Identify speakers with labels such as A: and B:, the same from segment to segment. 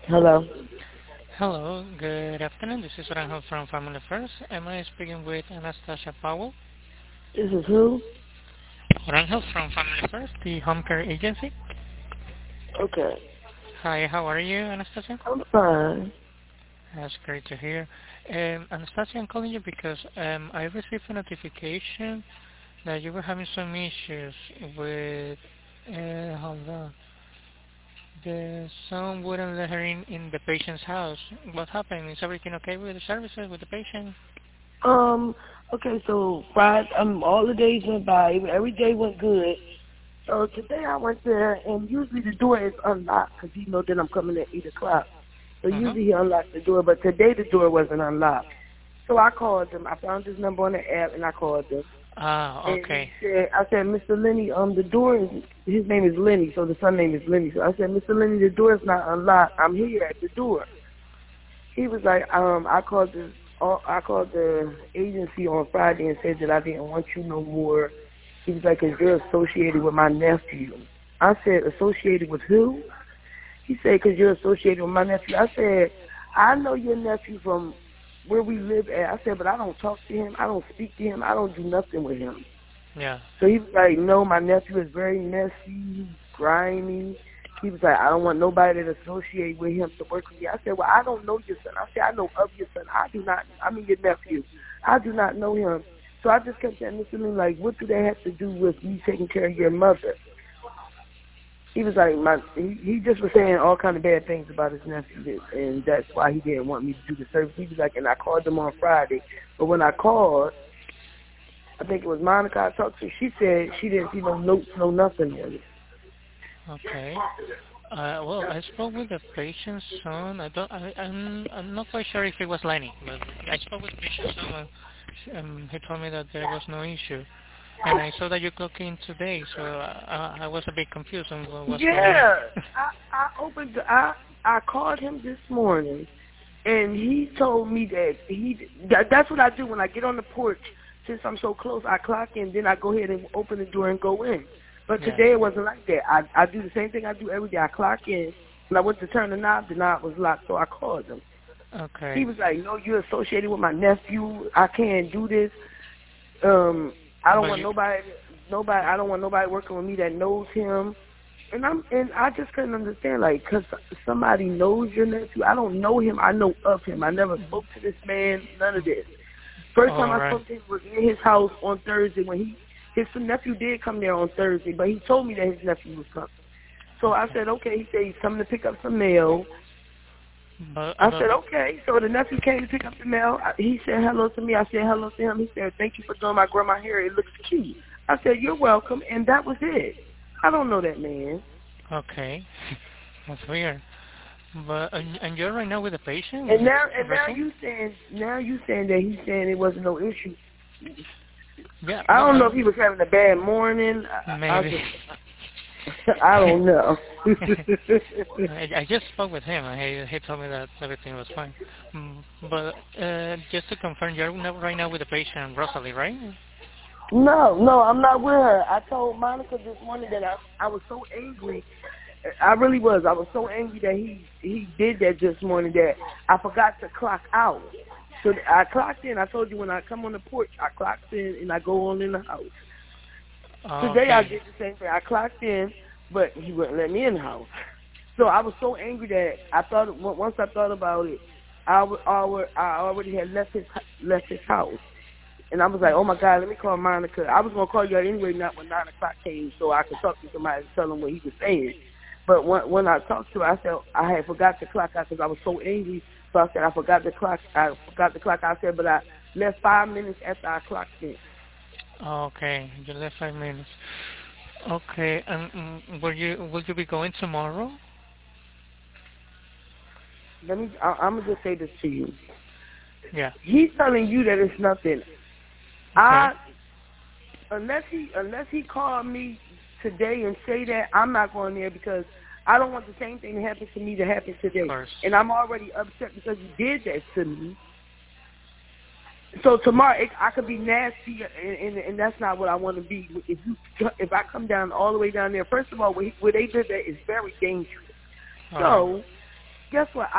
A: Hello.
B: Hello, good afternoon. This is Rangel from Family First. Am I speaking with Anastasia Powell?
A: This is who?
B: Rangel from Family First, the home care agency.
A: Okay.
B: Hi, how are you, Anastasia?
A: I'm fine.
B: That's great to hear. Anastasia, I'm calling you because I received a notification that you were having some issues with, hold on, the son wouldn't let her in the patient's house. What happened? Is everything okay with the services, with the patient?
A: Um, okay, so Friday, all the days went by. Every day went good. So today I went there, and usually the door is unlocked because he know that I'm coming at 8 o'clock. So
B: Uh-huh.
A: usually he unlocks the door, but today the door wasn't unlocked. So I called him. I found his number on the app, and I called him.
B: Ah,
A: And he
B: okay.
A: said, I said, Mr. Lenny, the door is, his name is Lenny, so the son name is Lenny. So I said, Mr. Lenny, the door is not unlocked. I'm here at the door. He was like, I called the agency on Friday and said that I didn't want you no more. He was like, 'cause you're associated with my nephew. I said, associated with who? He said, 'cause you're associated with my nephew. I said, I know your nephew from where we live at. I said, but I don't talk to him. I don't speak to him. I don't do nothing with him.
B: Yeah.
A: So he was like, no, my nephew is very messy, he's grimy. He was like, I don't want nobody to associate with him to work with me. I said, well, I don't know your son. I said, I know of your son. I mean your nephew. I do not know him. So I just kept saying, Mr. Lee, like, what do they have to do with me taking care of your mother? He was like, he just was saying all kind of bad things about his nephew, and that's why he didn't want me to do the service. He was like, and I called him on Friday. But when I called, I think it was Monica I talked to. She said she didn't see no notes, no nothing on it.
B: Okay. Well, I spoke with the patient's son. I'm not quite sure if it was Lenny, but I spoke with the patient's son. He told me that there was no issue, and I saw that you clocked in today, so I was a bit confused on what's going on.
A: Yeah, I called him this morning, and he told me that's what I do when I get on the porch. Since I'm so close, I clock in, then I go ahead and open the door and go in. But
B: Yeah.
A: today it wasn't like that. I do the same thing I do every day. I clock in. When I went to turn the knob was locked, so I called him. He
B: Okay.
A: was like, "No, you're associated with my nephew. I can't do this. I don't
B: But
A: want
B: you,
A: nobody. I don't want nobody working with me that knows him." And I just couldn't understand, like, 'cause somebody knows your nephew. I don't know him. I know of him. I never spoke to this man. None of this. First time
B: all
A: I
B: right.
A: spoke to him was in his house on Thursday when his nephew did come there on Thursday, but he told me that his nephew was coming. So I
B: Okay.
A: said, okay. He said he's coming to pick up some mail. I
B: But
A: said, okay. So the nephew came to pick up the mail. He said hello to me. I said hello to him. He said, thank you for doing my grandma hair. It looks cute. I said, you're welcome. And that was it. I don't know that man.
B: okay, that's weird. But and you're right now with the patient
A: And
B: with
A: now
B: Russell?
A: you saying that he's saying it wasn't no issue.
B: Yeah.
A: I
B: Well,
A: don't know if he was having a bad morning. I
B: maybe.
A: just I don't know.
B: I just spoke with him, and he told me that everything was fine. But just to confirm, you're right now with the patient Rosalie, right?
A: No, I'm not with her. I told Monica this morning that I was so angry. I really was. I was so angry that he did that this morning that I forgot to clock out. So I clocked in. I told you when I come on the porch, I clocked in and I go on in the house. Today I
B: Okay.
A: did the same thing. I clocked in, but he wouldn't let me in the house. So I was so angry that I thought once I thought about it, I already had left his house, and I was like, oh my God, let me call Monica. I was gonna call you anyway, not when 9 o'clock came, so I could talk to somebody and tell them what he was saying. But when I talked to her, I said I had forgot to clock out because I was so angry. So I said I forgot to clock. I forgot to clock out. I said, but I left 5 minutes after I clocked in.
B: Okay. You left 5 minutes. Okay. And will you be going tomorrow?
A: I'm gonna just say this to you.
B: Yeah.
A: He's telling you that it's nothing.
B: Okay.
A: I unless he called me today and say that, I'm not going there because I don't want the same thing that happened to me to happen
B: Of
A: today.
B: course.
A: And I'm already upset because he did that to me. So tomorrow I could be nasty, and that's not what I want to be. If I come down all the way down there, first of all, where they did that is very dangerous.
B: All right.
A: So guess what?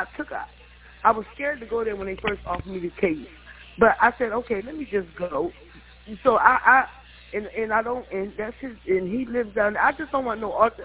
A: I was scared to go there when they first offered me the case, but I said, okay, let me just go. So and I don't, and that's his, and he lives down there. I just don't want no author.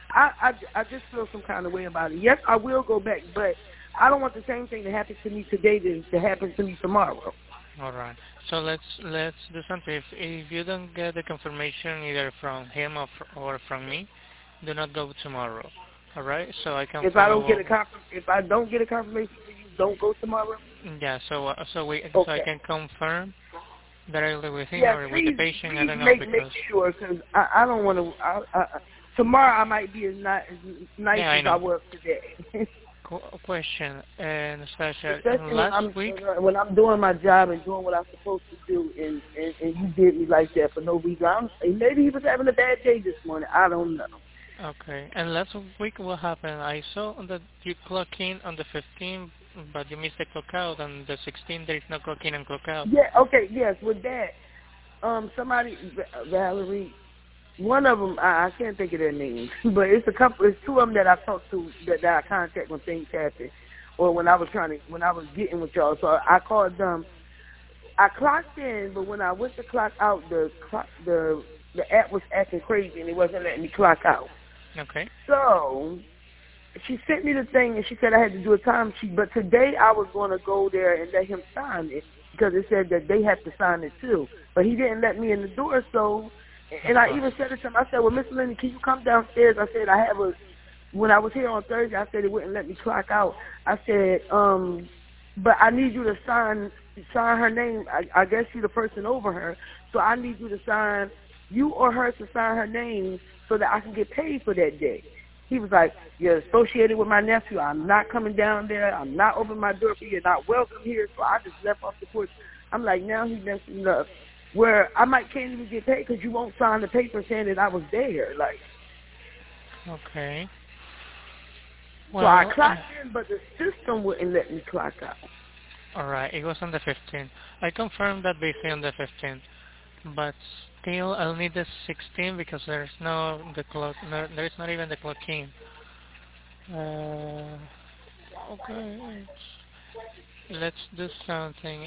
A: I just feel some kind of way about it. Yes, I will go back, but I don't want the same thing to happen to me today to happen to me tomorrow.
B: All right. So let's do something. If you don't get the confirmation either from him or from me, do not go tomorrow. All right. So I can
A: If I don't
B: follow
A: get
B: up.
A: if I don't get a confirmation for you, don't go tomorrow.
B: Yeah. So I
A: Okay.
B: can confirm directly with him
A: Yeah,
B: or with the
A: please,
B: patient. I
A: please
B: don't know
A: make
B: because
A: sure, because I don't want to. Tomorrow I might be as nice
B: yeah, I
A: as I
B: know.
A: was today.
B: Question, Nastasia,
A: Especially
B: last week.
A: when I'm doing my job and doing what I'm supposed to do, and you did me like that for no reason. Maybe he was having a bad day this morning. I don't know.
B: Okay, and last week what happened? I saw that you clock in on the 15th, but you missed the clock out. On the 16th, there is no clock in and clock out.
A: Yeah. Okay. Yes. With that, somebody, Valerie. One of them, I can't think of their names, but it's a couple. It's two of them that I talked to that I contact when things happen, or when I was getting with y'all. So I called them. I clocked in, but when I went to clock out, the app was acting crazy and it wasn't letting me clock out.
B: Okay.
A: So she sent me the thing and she said I had to do a time sheet. But today I was going to go there and let him sign it because it said that they have to sign it too. But he didn't let me in the door, so. And I even said to him, I said, well, Miss Linda, can you come downstairs? I said, when I was here on Thursday, I said it wouldn't let me clock out. I said, but I need you to sign her name. I guess you're the person over her. So I need you to sign, you or her to sign her name so that I can get paid for that day. He was like, you're associated with my nephew. I'm not coming down there. I'm not opening my door for you. You're not welcome here. So I just left off the porch. I'm like, now he's messing up. Where I can't even get paid because you won't sign the paper saying that I was there. Like,
B: okay.
A: Well, so I clocked in, but the system wouldn't let me clock out.
B: All right, it was on the 15th. I confirmed that busy on the 15th, but still I'll need the 16th because there's there's not even the clock in. Okay, let's do something.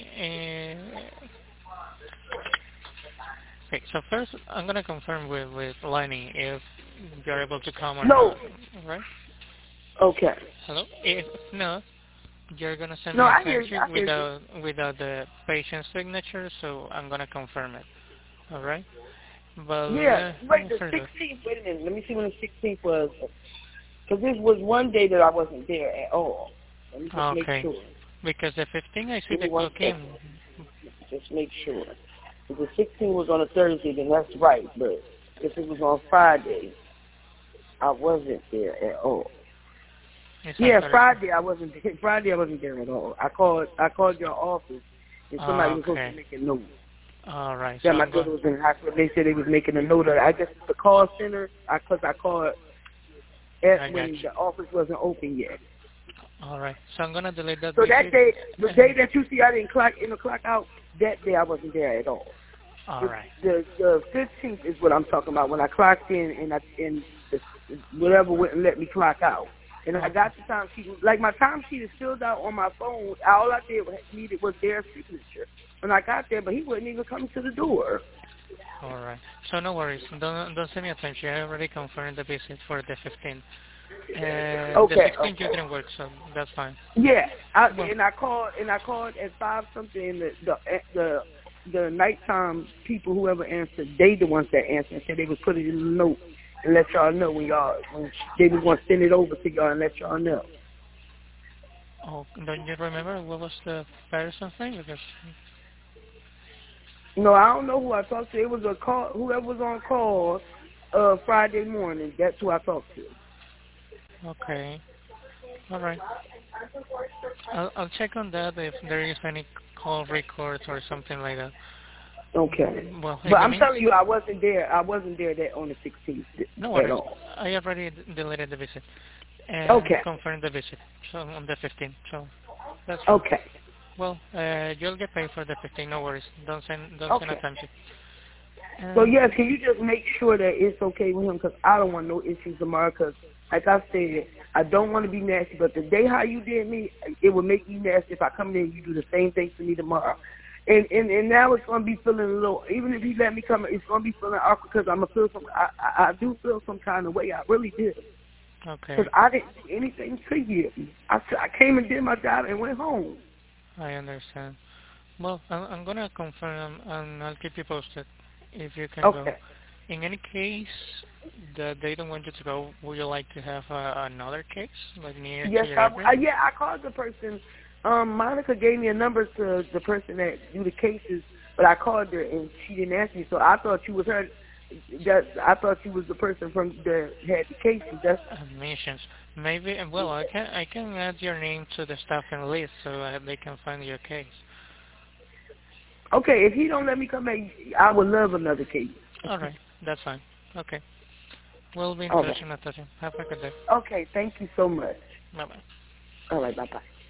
B: Okay, so first I'm gonna confirm with Lenny if you're able to come or not, right?
A: Okay.
B: Hello. If not, you're gonna send
A: me
B: a
A: I
B: timesheet without the patient's signature, so I'm gonna confirm it. All right. But
A: wait, the 16th. Wait a minute. Let me see when the 16th was. Because this was one day that I wasn't there at all. Let me just make sure.
B: Because the 15th I see the clock in.
A: Just make sure. If the 16th was on a Thursday, then that's right. But if it was on Friday, I wasn't there at all. Friday I wasn't there. Friday I wasn't there at all. I called your office, and somebody was supposed to make a note.
B: All right.
A: That my daughter was in the hospital. They said they was making a note of it. I guess the call center, because I called when the office wasn't open yet.
B: All right. So I'm gonna delete that.
A: So that day, the day that you see I didn't clock in or clock out, that day I wasn't there at all.
B: All right.
A: The 15th is what I'm talking about. When I clocked in and whatever wouldn't let me clock out. And I got the time sheet. Like, my time sheet is filled out on my phone. All I needed was their signature. When I got there, but he wouldn't even come to the door.
B: All right. So no worries. Don't send me a time sheet. I already confirmed the visit for the 15th. The 16th you didn't work, so that's fine.
A: Yeah. And I called at 5 something. And the nighttime people, whoever answered, they the ones that answered and said they would put it in the note and let y'all know when they was going to send it over to y'all and let y'all know.
B: Oh, don't you remember what was the person's name? Because
A: no, I don't know who I talked to. It was a call. Whoever was on call Friday morning. That's who I talked to.
B: Okay. All right. I'll check on that if there is any call records or something like that.
A: Okay.
B: Well,
A: but I'm telling you, I wasn't there. I wasn't there on the 16th.
B: No worries. I already deleted the visit. And confirmed the visit. So on the 15th. So that's fine.
A: Okay.
B: Well, you'll get paid for the 15th. No worries. Don't send a time sheet.
A: So yes, can you just make sure that it's okay with him? Because I don't want no issues tomorrow. Because like I said, I don't want to be nasty. But the day how you did me, it would make me nasty if I come in and you do the same thing to me tomorrow. And now it's gonna be feeling a little. Even if he let me come, it's gonna be feeling awkward because I'm gonna feel some. I do feel some kind of way. I really did.
B: Okay.
A: Because I didn't do anything to you. I came and did my job and went home.
B: I understand. Well, I'm gonna confirm and I'll keep you posted if you can go.
A: Okay.
B: In any case that they don't want you to go, would you like to have another case, like near
A: Yes,
B: to your address?
A: I called the person. Monica gave me a number to the person that do the cases, but I called her and she didn't answer me. So I thought she was her. I thought she was the person from that had the cases.
B: Admissions. Maybe. Well, I can add your name to the staffing list so they can find your case.
A: Okay. If he don't let me come back, I would love another case.
B: All right, that's fine. Okay. We'll be in
A: All
B: touch,
A: right.
B: Natasha. Have a good day.
A: Okay. Thank you so much.
B: Bye bye.
A: All right. Bye bye.